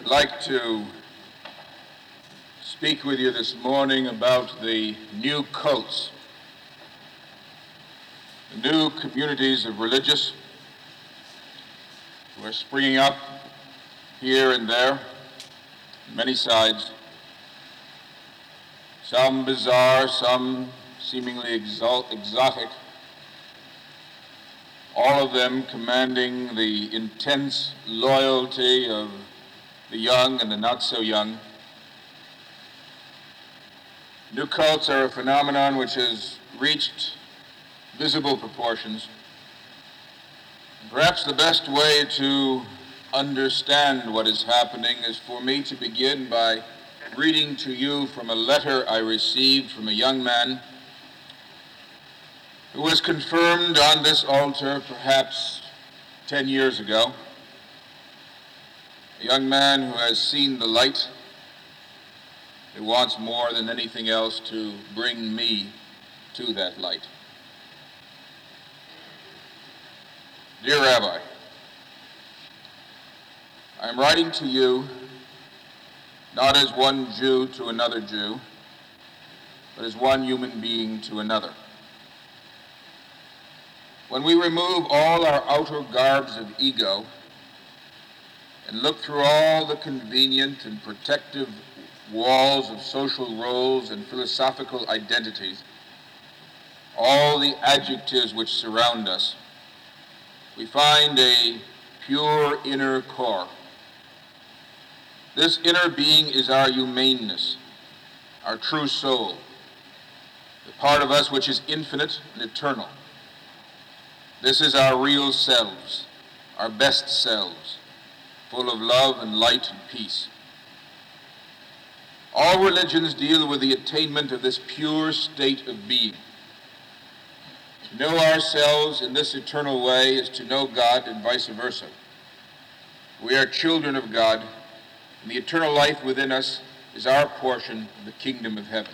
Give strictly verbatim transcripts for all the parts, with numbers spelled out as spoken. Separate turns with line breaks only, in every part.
like to speak with you this morning about the new cults, the new communities of religious who are springing up here and there, on many sides, some bizarre, some seemingly exalt, exotic, all of them commanding the intense loyalty of the young and the not so young. New cults are a phenomenon which has reached visible proportions. Perhaps the best way to understand what is happening is for me to begin by reading to you from a letter I received from a young man who was confirmed on this altar perhaps ten years ago. A young man who has seen the light, who wants more than anything else to bring me to that light. Dear Rabbi, I am writing to you not as one Jew to another Jew, but as one human being to another. When we remove all our outer garbs of ego and look through all the convenient and protective walls of social roles and philosophical identities, all the adjectives which surround us, we find a pure inner core. This inner being is our humaneness, our true soul, the part of us which is infinite and eternal. This is our real selves, our best selves, full of love and light and peace. All religions deal with the attainment of this pure state of being. To know ourselves in this eternal way is to know God and vice versa. We are children of God, and the eternal life within us is our portion of the kingdom of heaven.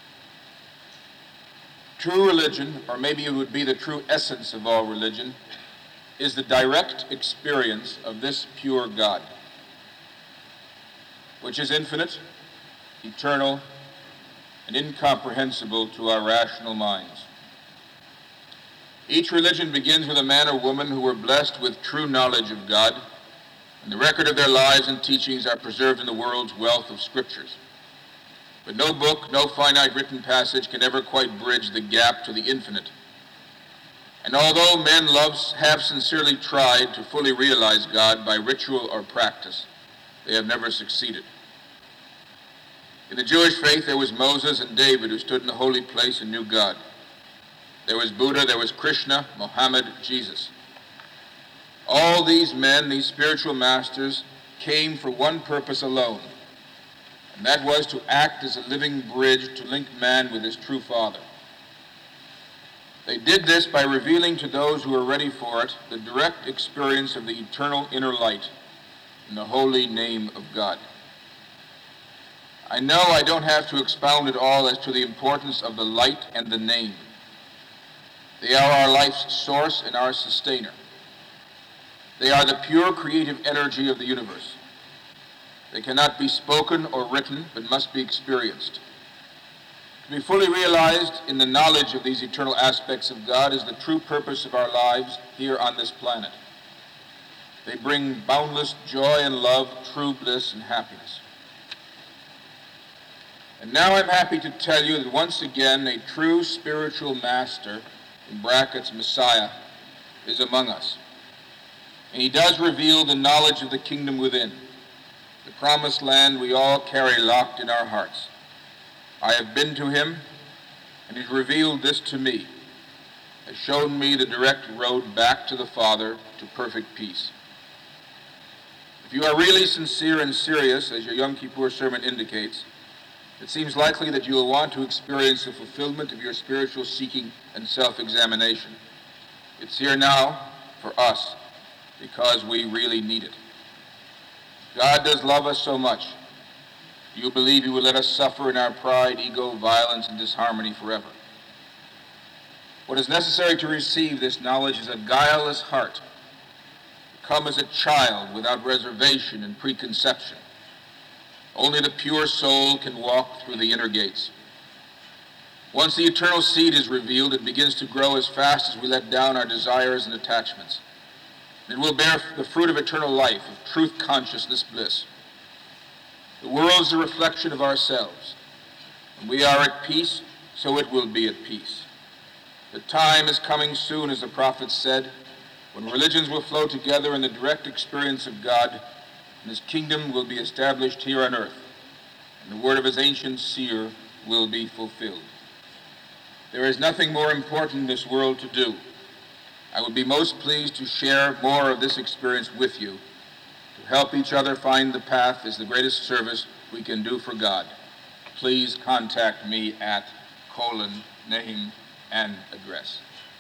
True religion, or maybe it would be the true essence of all religion, is the direct experience of this pure God, which is infinite, eternal, and incomprehensible to our rational minds. Each religion begins with a man or woman who were blessed with true knowledge of God, and the record of their lives and teachings are preserved in the world's wealth of scriptures. But no book, no finite written passage can ever quite bridge the gap to the infinite. And although men loves, have sincerely tried to fully realize God by ritual or practice, they have never succeeded. In the Jewish faith, there was Moses and David who stood in the holy place and knew God. There was Buddha, there was Krishna, Muhammad, Jesus. All these men, these spiritual masters, came for one purpose alone, and that was to act as a living bridge to link man with his true Father. They did this by revealing to those who were ready for it the direct experience of the eternal inner light in the holy name of God. I know I don't have to expound at all as to the importance of the light and the name. They are our life's source and our sustainer. They are the pure creative energy of the universe. They cannot be spoken or written, but must be experienced. To be fully realized in the knowledge of these eternal aspects of God is the true purpose of our lives here on this planet. They bring boundless joy and love, true bliss and happiness. And now I'm happy to tell you that once again a true spiritual master, in brackets Messiah, is among us. And he does reveal the knowledge of the kingdom within, the promised land we all carry locked in our hearts. I have been to him, and he's revealed this to me, has shown me the direct road back to the Father, to perfect peace. If you are really sincere and serious, as your Yom Kippur sermon indicates, it seems likely that you will want to experience the fulfillment of your spiritual seeking and self-examination. It's here now for us because we really need it. God does love us so much. Do you believe he will let us suffer in our pride, ego, violence, and disharmony forever? What is necessary to receive this knowledge is a guileless heart. Come as a child without reservation and preconception, Only the pure soul can walk through the inner gates. Once the eternal seed is revealed, it begins to grow as fast as we let down our desires and attachments. It will bear the fruit of eternal life, of truth consciousness bliss. The world is a reflection of ourselves. When we are at peace, so it will be at peace. The time is coming soon, as the prophet said, when religions will flow together in the direct experience of God, and his kingdom will be established here on earth, and the word of his ancient seer will be fulfilled. There is nothing more important in this world to do. I would be most pleased to share more of this experience with you. To help each other find the path is the greatest service we can do for God. Please contact me at colon, name, and address.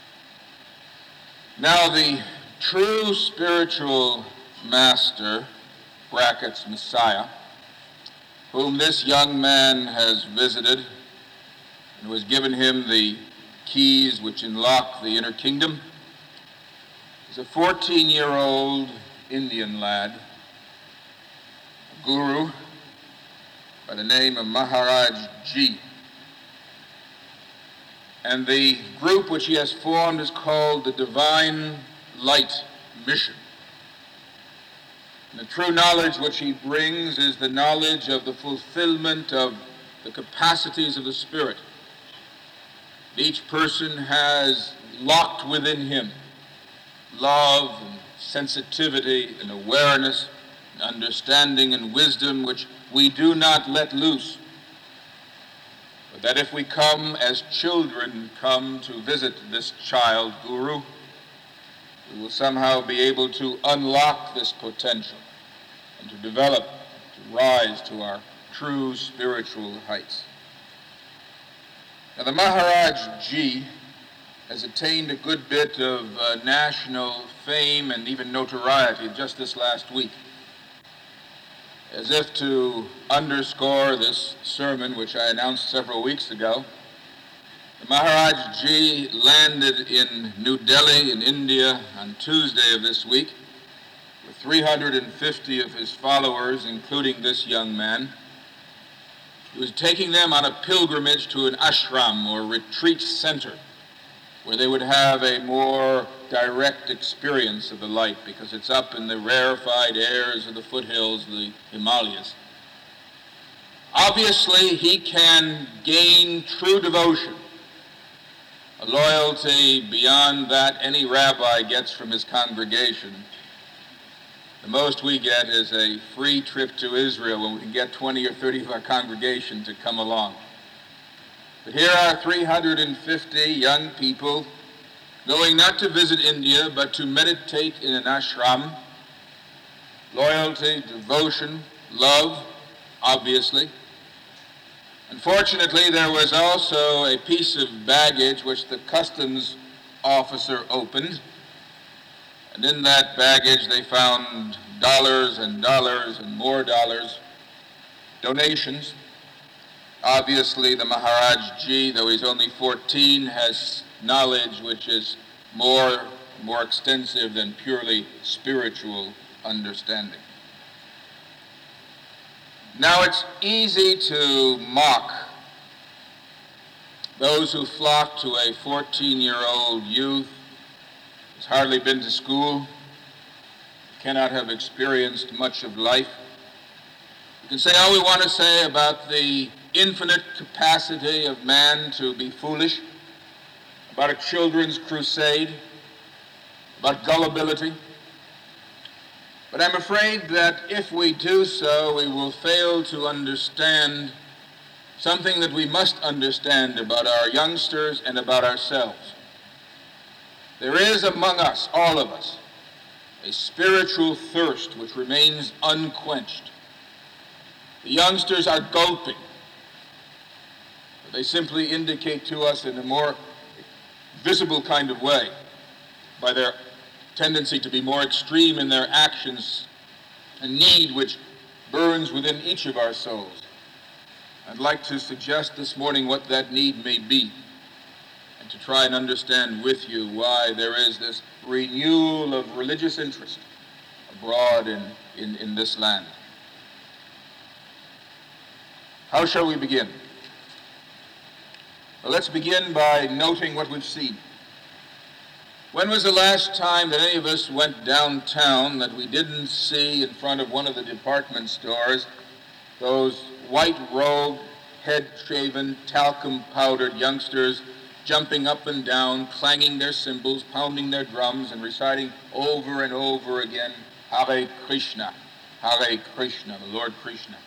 Now, the true spiritual master, brackets Messiah, whom this young man has visited and who has given him the keys which unlock the inner kingdom, is a fourteen-year-old Indian lad, a guru by the name of Maharaj Ji. And the group which he has formed is called the Divine Light Mission. And the true knowledge which he brings is the knowledge of the fulfillment of the capacities of the Spirit. Each person has locked within him love and sensitivity and awareness and understanding and wisdom which we do not let loose. But that if we come as children come to visit this child guru, we will somehow be able to unlock this potential and to develop, to rise to our true spiritual heights. Now, the Maharaj Ji has attained a good bit of uh, national fame and even notoriety just this last week. As if to underscore this sermon, which I announced several weeks ago, the Maharaj Ji landed in New Delhi in India on Tuesday of this week with three hundred fifty of his followers, including this young man. He was taking them on a pilgrimage to an ashram or retreat center where they would have a more direct experience of the light, because it's up in the rarefied airs of the foothills of the Himalayas. Obviously, he can gain true devotion, a loyalty beyond that any rabbi gets from his congregation. The most we get is a free trip to Israel when we can get twenty or thirty of our congregation to come along. But here are three hundred fifty young people going not to visit India, but to meditate in an ashram. Loyalty, devotion, love, obviously. Unfortunately, there was also a piece of baggage which the customs officer opened. And in that baggage they found dollars and dollars and more dollars, donations. Obviously, the Maharaj Ji, though he's only fourteen, has knowledge which is more, more extensive than purely spiritual understanding. Now, it's easy to mock those who flock to a fourteen-year-old youth who's hardly been to school, cannot have experienced much of life. You can say all we want to say about the infinite capacity of man to be foolish, about a children's crusade, about gullibility. But I'm afraid that if we do so, we will fail to understand something that we must understand about our youngsters and about ourselves. There is among us, all of us, a spiritual thirst which remains unquenched. The youngsters are gulping. They simply indicate to us in a more visible kind of way by their tendency to be more extreme in their actions, a need which burns within each of our souls. I'd like to suggest this morning what that need may be, and to try and understand with you why there is this renewal of religious interest abroad in, in, in this land. How shall we begin? Well, let's begin by noting what we've seen. When was the last time that any of us went downtown that we didn't see in front of one of the department stores those white-robed, head-shaven, talcum-powdered youngsters jumping up and down, clanging their cymbals, pounding their drums, and reciting over and over again, Hare Krishna, Hare Krishna, the Lord Krishna.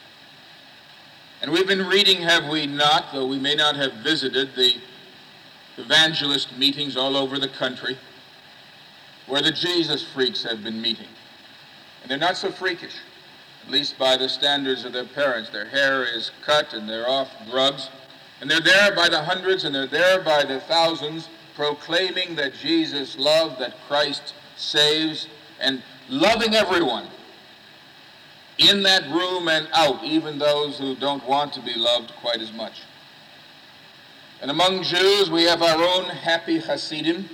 And we've been reading, have we not, though we may not have visited the evangelist meetings all over the country, where the Jesus freaks have been meeting. And they're not so freakish, at least by the standards of their parents. Their hair is cut and they're off drugs. And they're there by the hundreds and they're there by the thousands, proclaiming that Jesus loved, that Christ saves, and loving everyone in that room and out, even those who don't want to be loved quite as much. And among Jews, we have our own happy Hasidim,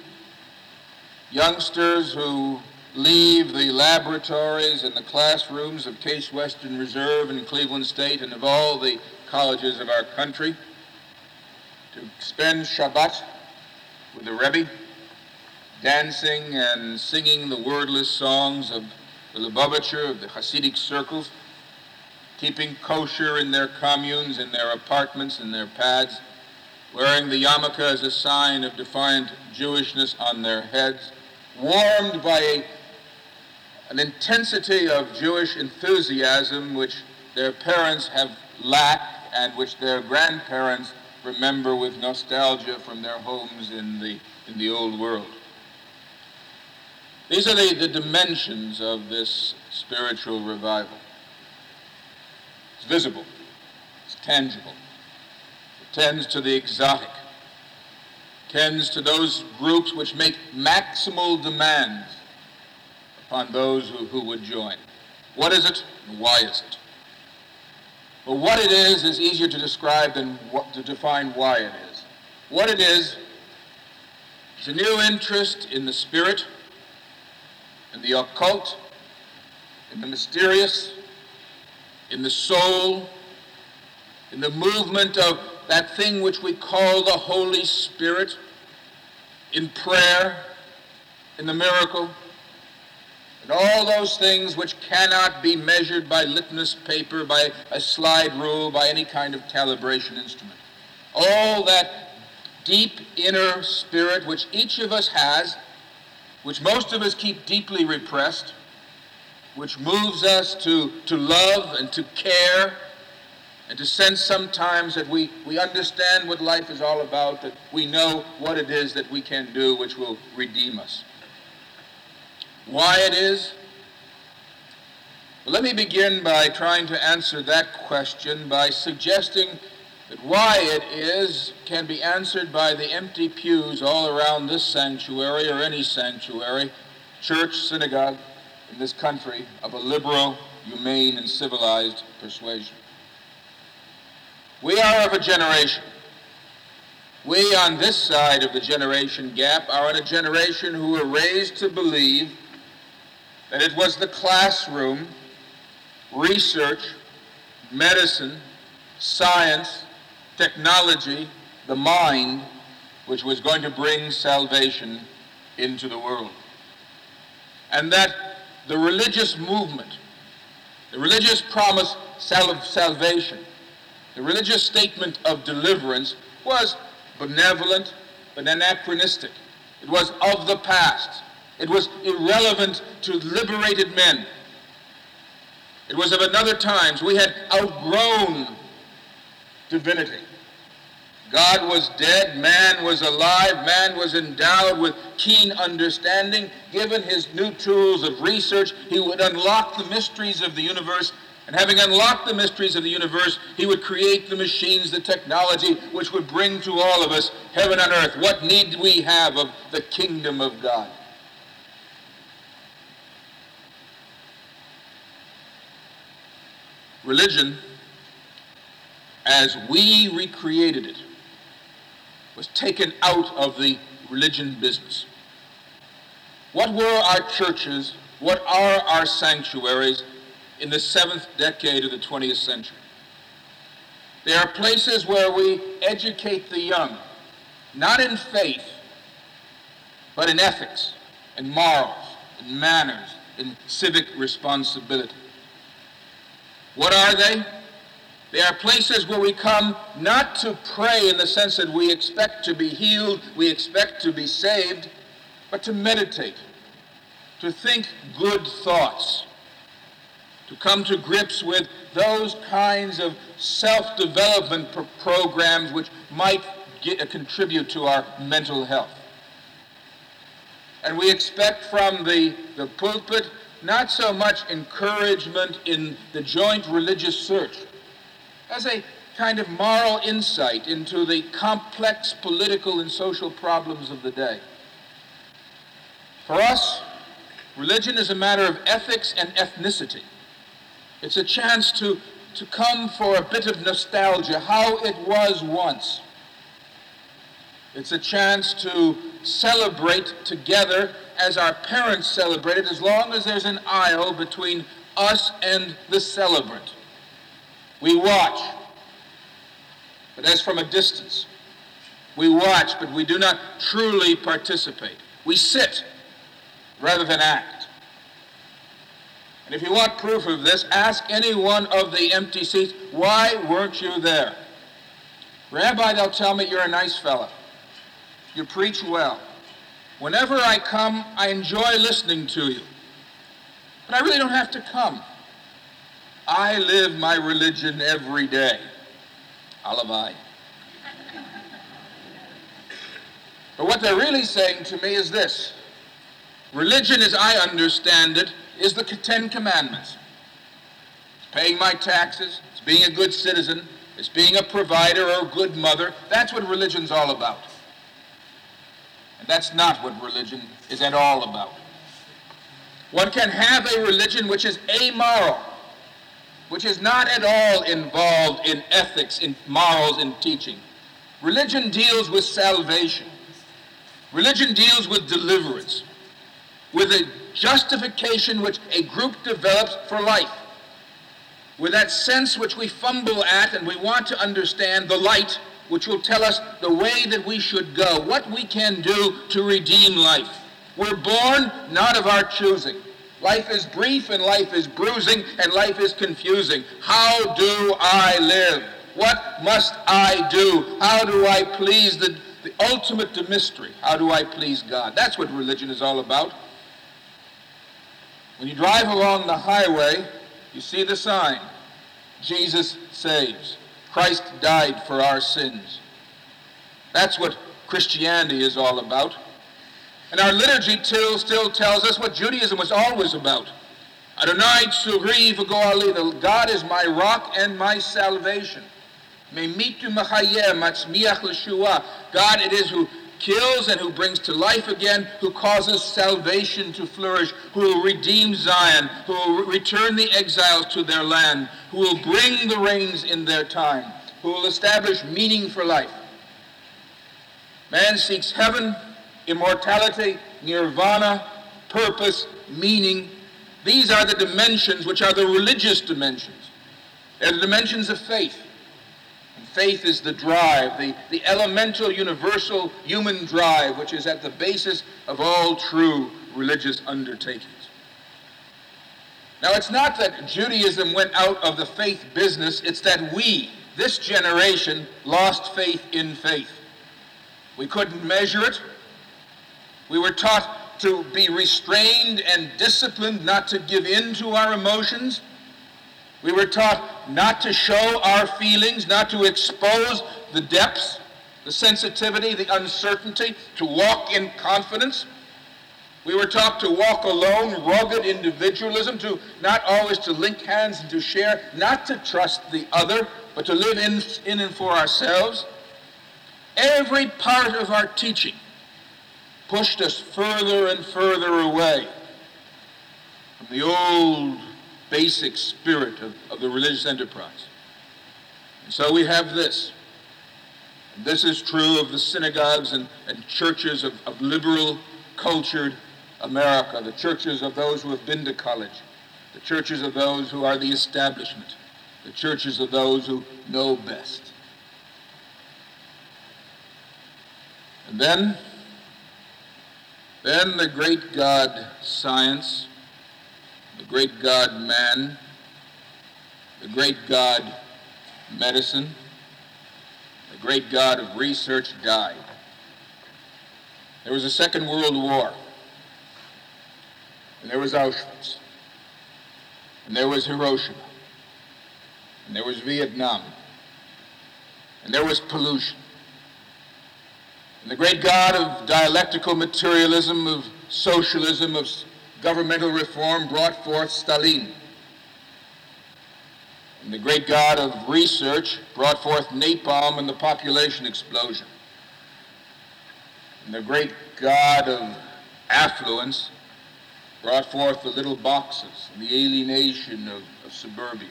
youngsters who leave the laboratories and the classrooms of Case Western Reserve and Cleveland State and of all the colleges of our country to spend Shabbat with the Rebbe, dancing and singing the wordless songs of the Lubavitcher, of the Hasidic circles, keeping kosher in their communes, in their apartments, in their pads, wearing the yarmulke as a sign of defiant Jewishness on their heads, warmed by a, an intensity of Jewish enthusiasm which their parents have lacked and which their grandparents remember with nostalgia from their homes in the, in the old world. These are the, the dimensions of this spiritual revival. It's visible. It's tangible. It tends to the exotic. It tends to those groups which make maximal demands upon those who, who would join. What is it and why is it? Well, what it is is easier to describe than what, to define why it is. What it is is a new interest in the spirit, in the occult, in the mysterious, in the soul, in the movement of that thing which we call the Holy Spirit, in prayer, in the miracle, and all those things which cannot be measured by litmus paper, by a slide rule, by any kind of calibration instrument. All that deep inner spirit which each of us has, which most of us keep deeply repressed, which moves us to, to love and to care and to sense sometimes that we, we understand what life is all about, that we know what it is that we can do which will redeem us. Why it is? Well, let me begin by trying to answer that question by suggesting that why it is can be answered by the empty pews all around this sanctuary or any sanctuary, church, synagogue in this country of a liberal, humane, and civilized persuasion. We are of a generation. We on this side of the generation gap are in a generation who were raised to believe that it was the classroom, research, medicine, science, technology, the mind, which was going to bring salvation into the world. And that the religious movement, the religious promise of salvation, the religious statement of deliverance was benevolent but anachronistic. It was of the past. It was irrelevant to liberated men. It was of another times. We had outgrown divinity. God was dead, man was alive, man was endowed with keen understanding. Given his new tools of research, he would unlock the mysteries of the universe, and having unlocked the mysteries of the universe, he would create the machines, the technology, which would bring to all of us heaven and earth. What need we have of the kingdom of God? Religion, as we recreated it, was taken out of the religion business. What were our churches, what are our sanctuaries in the seventh decade of the twentieth century? They are places where we educate the young, not in faith, but in ethics, in morals, in manners, in civic responsibility. What are they? They are places where we come not to pray in the sense that we expect to be healed, we expect to be saved, but to meditate, to think good thoughts, to come to grips with those kinds of self-development pro- programs which might get, uh, contribute to our mental health. And we expect from the, the pulpit not so much encouragement in the joint religious search as a kind of moral insight into the complex political and social problems of the day. For us, religion is a matter of ethics and ethnicity. It's a chance to, to come for a bit of nostalgia, how it was once. It's a chance to celebrate together as our parents celebrated, as long as there's an aisle between us and the celebrant. We watch, but as from a distance. We watch, but we do not truly participate. We sit rather than act. And if you want proof of this, ask any one of the empty seats, why weren't you there? Rabbi, they'll tell me, you're a nice fellow. You preach well. Whenever I come, I enjoy listening to you. But I really don't have to come. I live my religion every day. Halavai. But what they're really saying to me is this. Religion, as I understand it, is the Ten Commandments. It's paying my taxes. It's being a good citizen. It's being a provider or a good mother. That's what religion's all about. And that's not what religion is at all about. One can have a religion which is amoral, which is not at all involved in ethics, in morals, in teaching. Religion deals with salvation. Religion deals with deliverance, with a justification which a group develops for life, with that sense which we fumble at and we want to understand, the light which will tell us the way that we should go, what we can do to redeem life. We're born not of our choosing. Life is brief and life is bruising and life is confusing. How do I live? What must I do? How do I please the, the ultimate mystery? How do I please God? That's what religion is all about. When you drive along the highway, you see the sign, Jesus saves. Christ died for our sins. That's what Christianity is all about. And our liturgy still, still tells us what Judaism was always about. Adonai tzuri v'goali, God is my rock and my salvation. Meimitu mechayeh matzmiach l'shua. God it is who kills and who brings to life again, who causes salvation to flourish, who will redeem Zion, who will return the exiles to their land, who will bring the rains in their time, who will establish meaning for life. Man seeks heaven, immortality, nirvana, purpose, meaning. These are the dimensions which are the religious dimensions. They're the dimensions of faith. And faith is the drive, the, the elemental, universal human drive, which is at the basis of all true religious undertakings. Now, it's not that Judaism went out of the faith business, it's that we, this generation, lost faith in faith. We couldn't measure it. We were taught to be restrained and disciplined, not to give in to our emotions. We were taught not to show our feelings, not to expose the depths, the sensitivity, the uncertainty, to walk in confidence. We were taught to walk alone, rugged individualism, to not always to link hands and to share, not to trust the other, but to live in, in and for ourselves. Every part of our teaching pushed us further and further away from the old basic spirit of, of the religious enterprise. And so we have this. And this is true of the synagogues and, and churches of, of liberal, cultured America, the churches of those who have been to college, the churches of those who are the establishment. the churches of those who know best. And then, then the great God science, the great God man, the great God medicine, the great God of research died. There was a Second World War, and there was Auschwitz, and there was Hiroshima, and there was Vietnam, and there was pollution. And the great God of dialectical materialism, of socialism, of governmental reform brought forth Stalin. And the great God of research brought forth napalm and the population explosion. And the great God of affluence brought forth the little boxes and the alienation of, of suburbia.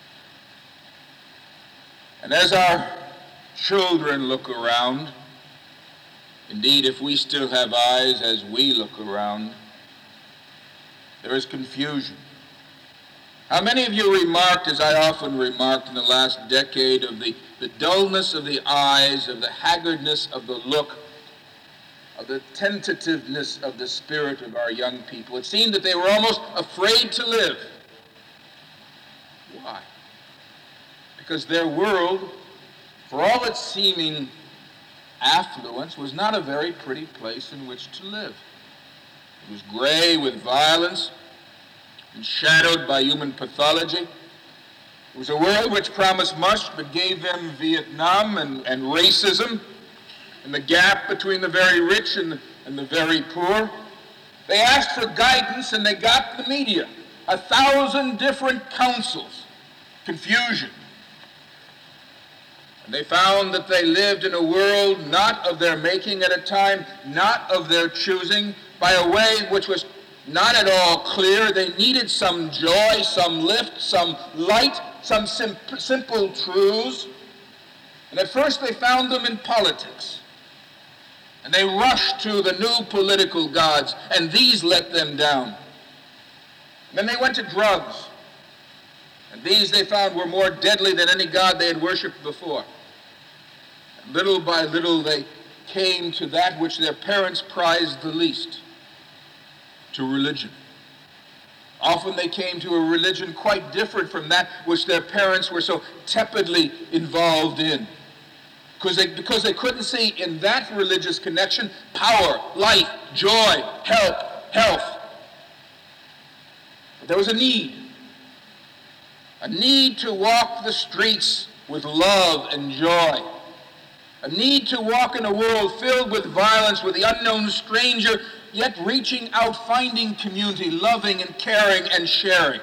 And as our children look around, indeed, if we still have eyes as we look around, there is confusion. How many of you remarked, as I often remarked in the last decade, of the, the dullness of the eyes, of the haggardness of the look, of the tentativeness of the spirit of our young people? It seemed that they were almost afraid to live. Why? Because their world, for all its seeming affluence, was not a very pretty place in which to live. It was gray with violence and shadowed by human pathology. It was a world which promised much but gave them Vietnam and, and racism and the gap between the very rich and the, and the very poor. They asked for guidance and they got the media. A thousand different counsels. Confusion. And they found that they lived in a world not of their making at a time, not of their choosing, by a way which was not at all clear. They needed some joy, some lift, some light, some sim- simple truths. And at first they found them in politics. And they rushed to the new political gods, and these let them down. And then they went to drugs. And these they found were more deadly than any god they had worshipped before. And little by little they came to that which their parents prized the least, to religion. Often they came to a religion quite different from that which their parents were so tepidly involved in. Because they, because they couldn't see in that religious connection power, life, joy, help, health. But there was a need. A need to walk the streets with love and joy. A need to walk in a world filled with violence, with the unknown stranger, yet reaching out, finding community, loving and caring and sharing.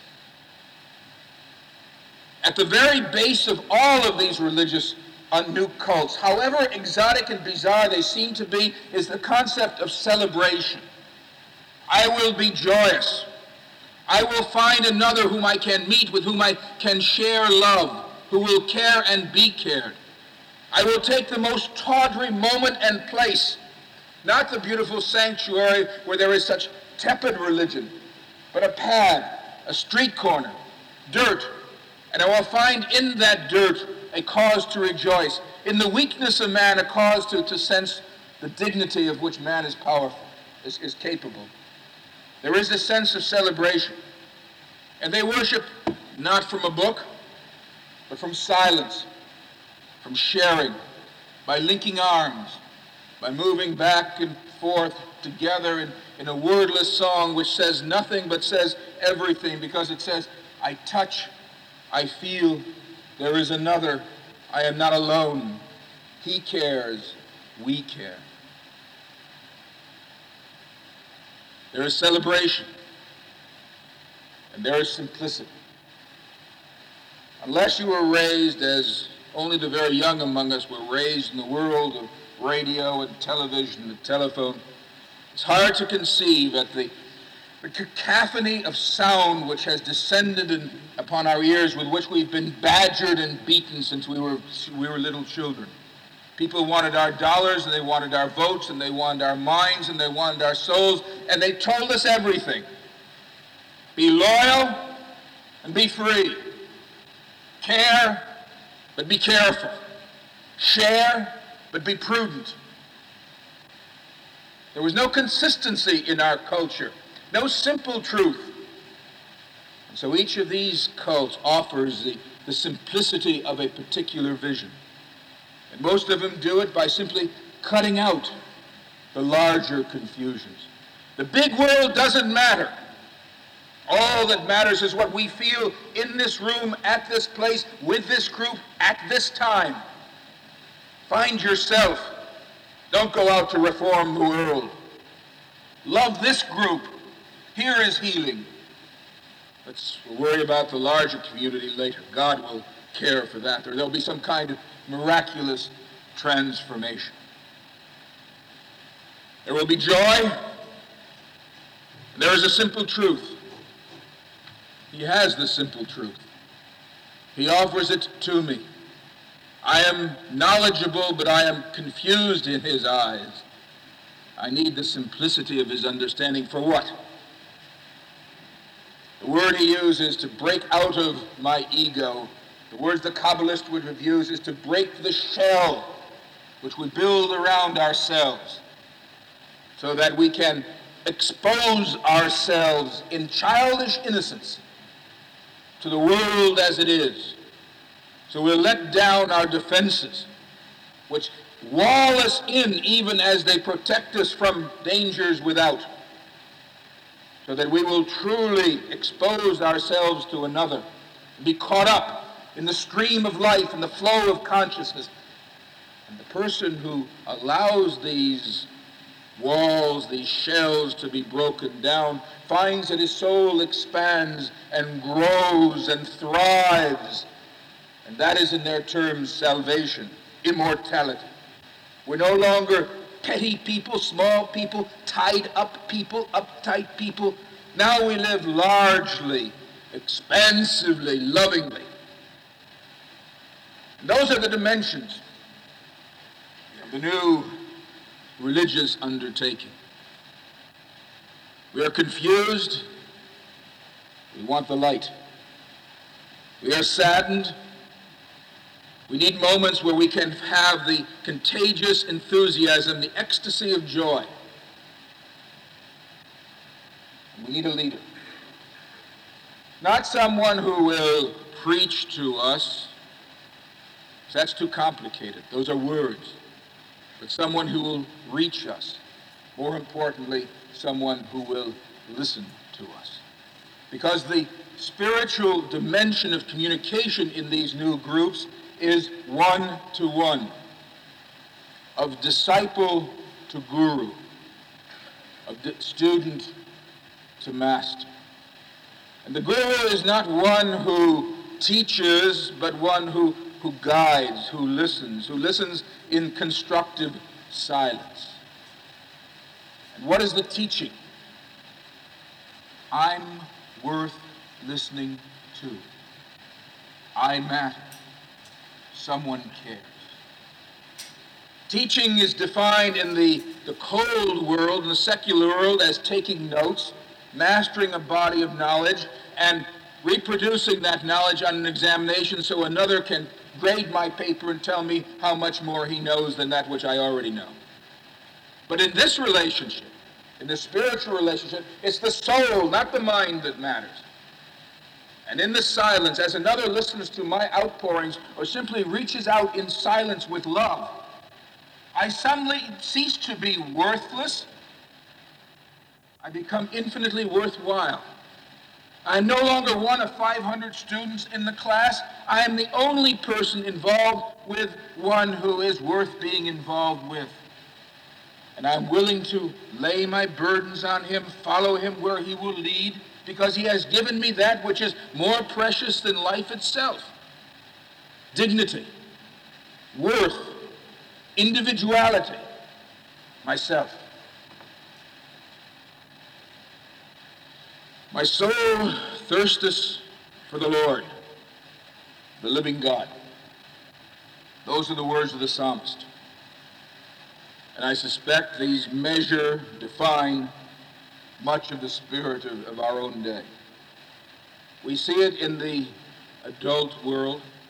At the very base of all of these religious uh, new cults, however exotic and bizarre they seem to be, is the concept of celebration. I will be joyous. I will find another whom I can meet, with whom I can share love, who will care and be cared. I will take the most tawdry moment and place, not the beautiful sanctuary where there is such tepid religion, but a pad, a street corner, dirt, and I will find in that dirt a cause to rejoice. In the weakness of man, a cause to, to sense the dignity of which man is powerful, is, is capable. There is a sense of celebration. And they worship not from a book, but from silence, from sharing, by linking arms, by moving back and forth together in, in a wordless song which says nothing but says everything, because it says, I touch, I feel, there is another, I am not alone. He cares, we care. There is celebration, and there is simplicity. Unless you were raised, as only the very young among us were raised, in the world of radio and television and telephone, it's hard to conceive at the, the cacophony of sound which has descended in, upon our ears, with which we've been badgered and beaten since we were, we were little children. People wanted our dollars, and they wanted our votes, and they wanted our minds, and they wanted our souls, and they told us everything. Be loyal and be free. Care, but be careful. Share, but be prudent. There was no consistency in our culture, no simple truth. And so each of these cults offers the, the simplicity of a particular vision. And most of them do it by simply cutting out the larger confusions. The big world doesn't matter. All that matters is what we feel in this room, at this place, with this group, at this time. Find yourself. Don't go out to reform the world. Love this group. Here is healing. Let's worry about the larger community later. God will care for that, or there'll be some kind of miraculous transformation. There will be joy. And there is a simple truth. He has the simple truth. He offers it to me. I am knowledgeable, but I am confused in his eyes. I need the simplicity of his understanding for what? The word he uses to break out of my ego, the words the Kabbalist would have used is to break the shell which we build around ourselves so that we can expose ourselves in childish innocence to the world as it is. So we'll let down our defenses, which wall us in even as they protect us from dangers without, so that we will truly expose ourselves to another, be caught up in the stream of life and the flow of consciousness. And the person who allows these walls, these shells to be broken down, finds that his soul expands and grows and thrives. And that is, in their terms, salvation, immortality. We're no longer petty people, small people, tied up people, uptight people. Now we live largely, expansively, lovingly. And those are the dimensions of the new religious undertaking. We are confused. We want the light. We are saddened. We need moments where we can have the contagious enthusiasm, the ecstasy of joy. We need a leader. Not someone who will preach to us. That's too complicated. Those are words. But someone who will reach us. More importantly, someone who will listen to us. Because the spiritual dimension of communication in these new groups is one-to-one, of disciple to guru, of di- student to master. And the guru is not one who teaches, but one who, who guides, who listens, who listens in constructive silence. And what is the teaching? I'm worth listening to. I matter. Someone cares. Teaching is defined in the, the cold world, in the secular world, as taking notes, mastering a body of knowledge, and reproducing that knowledge on an examination so another can grade my paper and tell me how much more he knows than that which I already know. But in this relationship, in the spiritual relationship, it's the soul, not the mind, that matters. And in the silence, as another listens to my outpourings or simply reaches out in silence with love, I suddenly cease to be worthless. I become infinitely worthwhile. I'm no longer one of five hundred students in the class. I am the only person involved with one who is worth being involved with. And I'm willing to lay my burdens on him, follow him where he will lead, because he has given me that which is more precious than life itself. Dignity, worth, individuality, myself. My soul thirsteth for the Lord, the living God. Those are the words of the psalmist. And I suspect these measure, define much of the spirit of, of our own day. We see it in the adult world.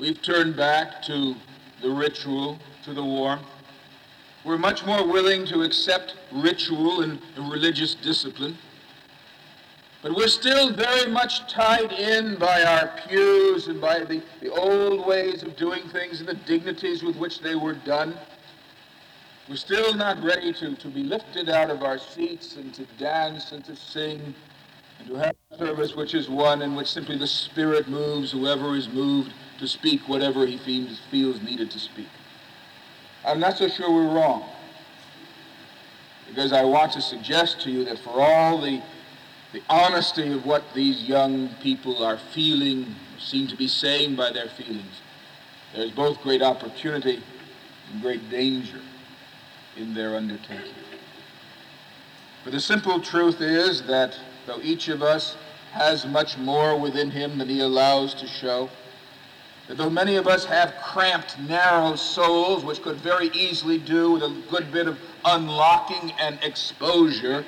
We've turned back to the ritual, to the warmth. We're much more willing to accept ritual and religious discipline. But we're still very much tied in by our pews and by the, the old ways of doing things and the dignities with which they were done. We're still not ready to, to be lifted out of our seats and to dance and to sing and to have a service which is one in which simply the Spirit moves whoever is moved to speak whatever he feels, feels needed to speak. I'm not so sure we're wrong, because I want to suggest to you that for all the The honesty of what these young people are feeling, seem to be saying by their feelings, there's both great opportunity and great danger in their undertaking. For the simple truth is that though each of us has much more within him than he allows to show, that though many of us have cramped, narrow souls, which could very easily do with a good bit of unlocking and exposure,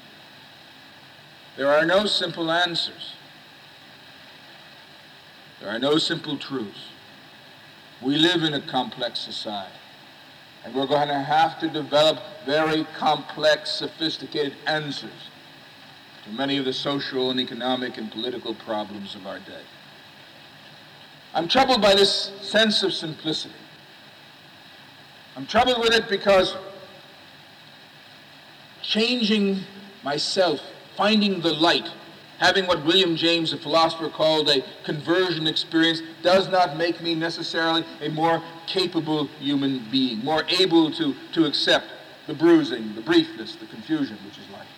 there are no simple answers. There are no simple truths. We live in a complex society, and we're going to have to develop very complex, sophisticated answers to many of the social and economic and political problems of our day. I'm troubled by this sense of simplicity. I'm troubled with it because changing myself, finding the light, having what William James, the philosopher, called a conversion experience, does not make me necessarily a more capable human being, more able to, to accept the bruising, the briefness, the confusion which is life.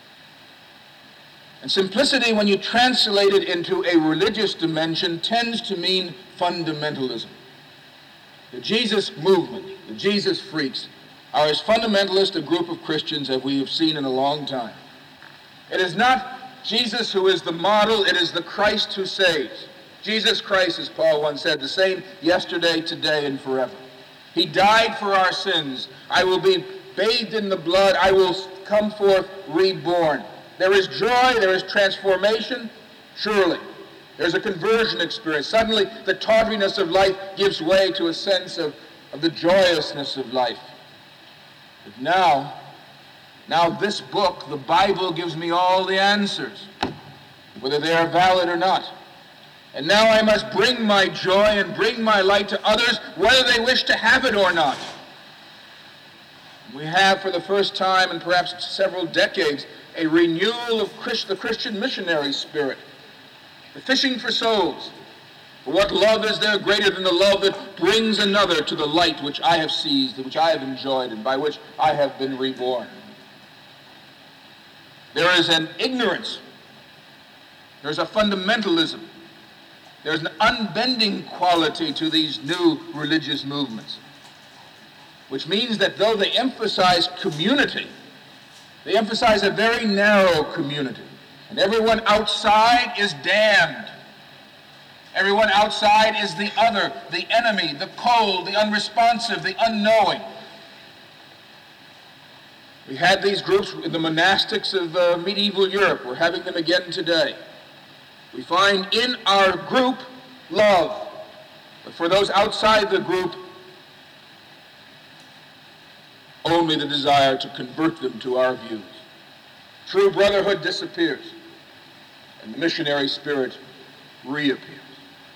And simplicity, when you translate it into a religious dimension, tends to mean fundamentalism. The Jesus movement, the Jesus freaks, are as fundamentalist a group of Christians as we have seen in a long time. It is not Jesus who is the model, it is the Christ who saves. Jesus Christ, as Paul once said, the same yesterday, today, and forever. He died for our sins. I will be bathed in the blood. I will come forth reborn. There is joy, there is transformation, surely. There's a conversion experience. Suddenly, the tawdriness of life gives way to a sense of, of the joyousness of life. But now, Now this book, the Bible, gives me all the answers, whether they are valid or not. And now I must bring my joy and bring my light to others, whether they wish to have it or not. We have, for the first time in perhaps several decades, a renewal of Christ, the Christian missionary spirit, the fishing for souls. For what love is there greater than the love that brings another to the light which I have seized, which I have enjoyed, and by which I have been reborn? There is an ignorance. There's a fundamentalism. There's an unbending quality to these new religious movements, which means that though they emphasize community, they emphasize a very narrow community. And everyone outside is damned. Everyone outside is the other, the enemy, the cold, the unresponsive, the unknowing. We had these groups in the monastics of uh, medieval Europe. We're having them again today. We find in our group love, but for those outside the group, only the desire to convert them to our views. True brotherhood disappears, and the missionary spirit reappears.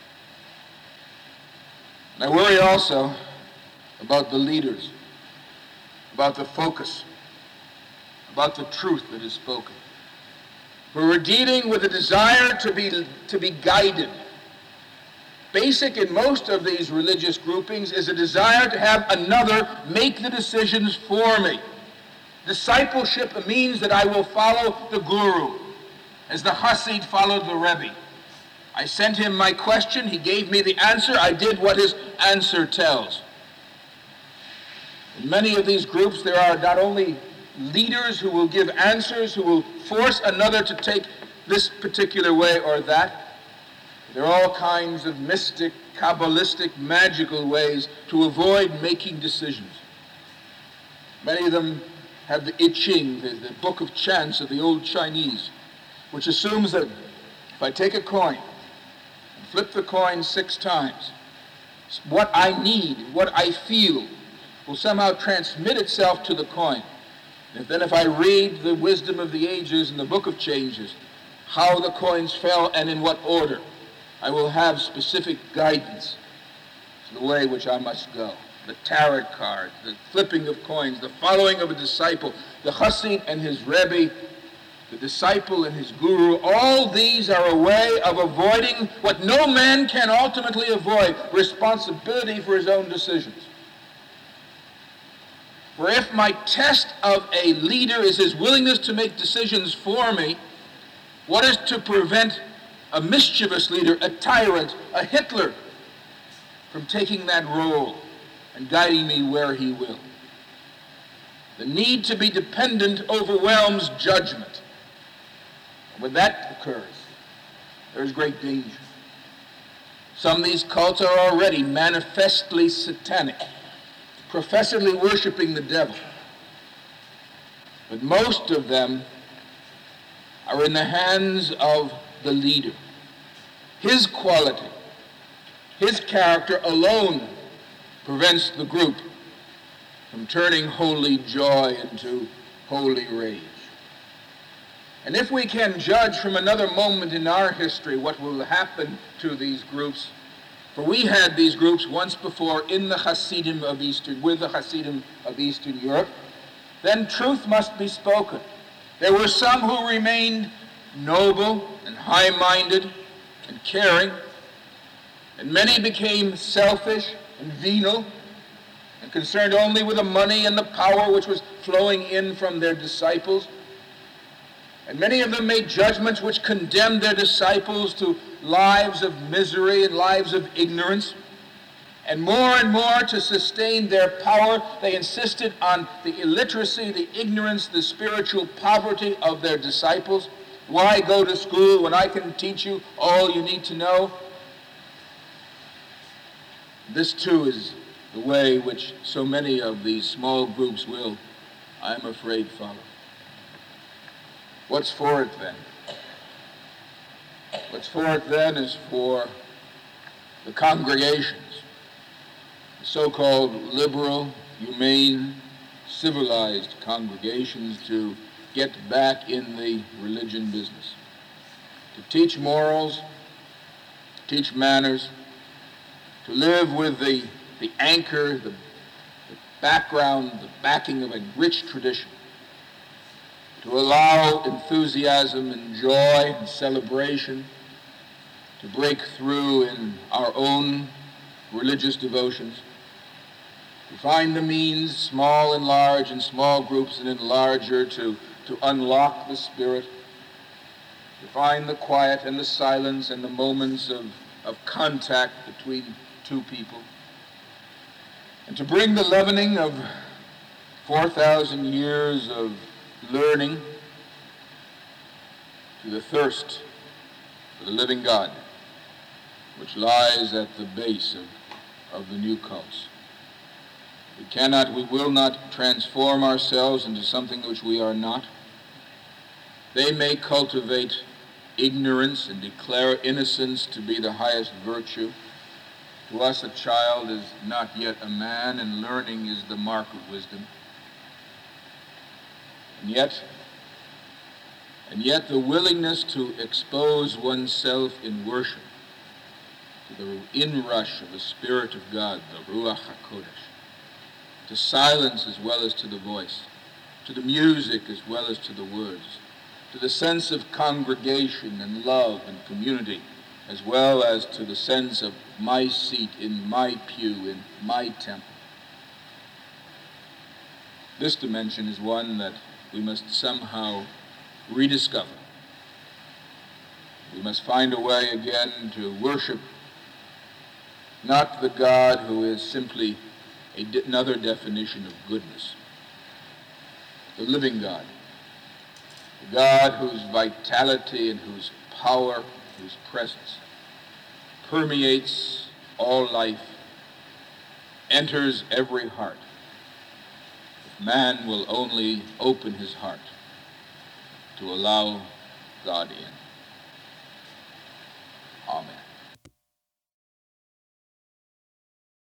And I worry also about the leaders, about the focus, about the truth that is spoken. For we're dealing with a desire to be, to be guided. Basic in most of these religious groupings is a desire to have another make the decisions for me. Discipleship means that I will follow the guru, as the Hasid followed the Rebbe. I sent him my question, he gave me the answer, I did what his answer tells. In many of these groups there are not only leaders who will give answers, who will force another to take this particular way or that. There are all kinds of mystic, Kabbalistic, magical ways to avoid making decisions. Many of them have the I Ching, the, the book of chance of the old Chinese, which assumes that if I take a coin and flip the coin six times, what I need, what I feel, will somehow transmit itself to the coin. And then if I read the wisdom of the ages in the book of changes, how the coins fell and in what order, I will have specific guidance to the way which I must go. The tarot card, the flipping of coins, the following of a disciple, the chassid and his rebbe, the disciple and his guru, all these are a way of avoiding what no man can ultimately avoid, responsibility for his own decisions. For if my test of a leader is his willingness to make decisions for me, what is to prevent a mischievous leader, a tyrant, a Hitler, from taking that role and guiding me where he will? The need to be dependent overwhelms judgment. When that occurs, there's great danger. Some of these cults are already manifestly satanic, professedly worshiping the devil. But most of them are in the hands of the leader. His quality, his character alone prevents the group from turning holy joy into holy rage. And if we can judge from another moment in our history what will happen to these groups, for we had these groups once before in the Hasidim of Eastern, with the Hasidim of Eastern Europe, then truth must be spoken. There were some who remained noble and high-minded and caring, and many became selfish and venal and concerned only with the money and the power which was flowing in from their disciples. And many of them made judgments which condemned their disciples to lives of misery and lives of ignorance. And more and more, to sustain their power, they insisted on the illiteracy, the ignorance, the spiritual poverty of their disciples. Why go to school when I can teach you all you need to know? This too is the way which so many of these small groups will, I'm afraid, follow. What's for it then? What's for it then is for the congregations, the so-called liberal, humane, civilized congregations, to get back in the religion business, to teach morals, to teach manners, to live with the, the anchor, the, the background, the backing of a rich tradition, to allow enthusiasm and joy and celebration to break through in our own religious devotions, to find the means, small and large, in small groups and in larger, to, to unlock the spirit, to find the quiet and the silence and the moments of, of contact between two people, and to bring the leavening of four thousand years of learning to the thirst for the living God, which lies at the base of, of the new cults. We cannot, we will not transform ourselves into something which we are not. They may cultivate ignorance and declare innocence to be the highest virtue. To us, a child is not yet a man, and learning is the mark of wisdom. And yet, and yet the willingness to expose oneself in worship to the inrush of the Spirit of God, the Ruach HaKodesh, to silence as well as to the voice, to the music as well as to the words, to the sense of congregation and love and community, as well as to the sense of my seat in my pew, in my temple. This dimension is one that we must somehow rediscover. We must find a way again to worship not the God who is simply a de- another definition of goodness, the living God, the God whose vitality and whose power, whose presence permeates all life, enters every heart. Man will only open his heart to allow God in.